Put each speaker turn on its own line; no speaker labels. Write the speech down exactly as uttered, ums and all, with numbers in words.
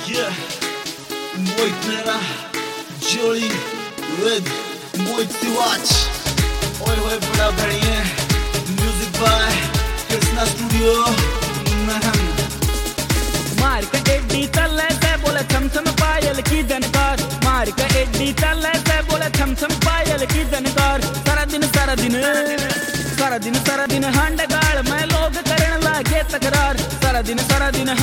Yeah, Moit Mera, Jolie with Moit Tiwach. Oi oi बड़ा बढ़िया music by Krishna studio महम।
मार का एड्डी चल से बोले छम छम पायल की जनकार, मार का एड्डी चल से बोले छम छम पायल की जनकार। सारा दिन सारा दिन सारा दिन सारा दिन हांड गाड़ में लोग करने लागे तकरार, सारा दिन सारा दिन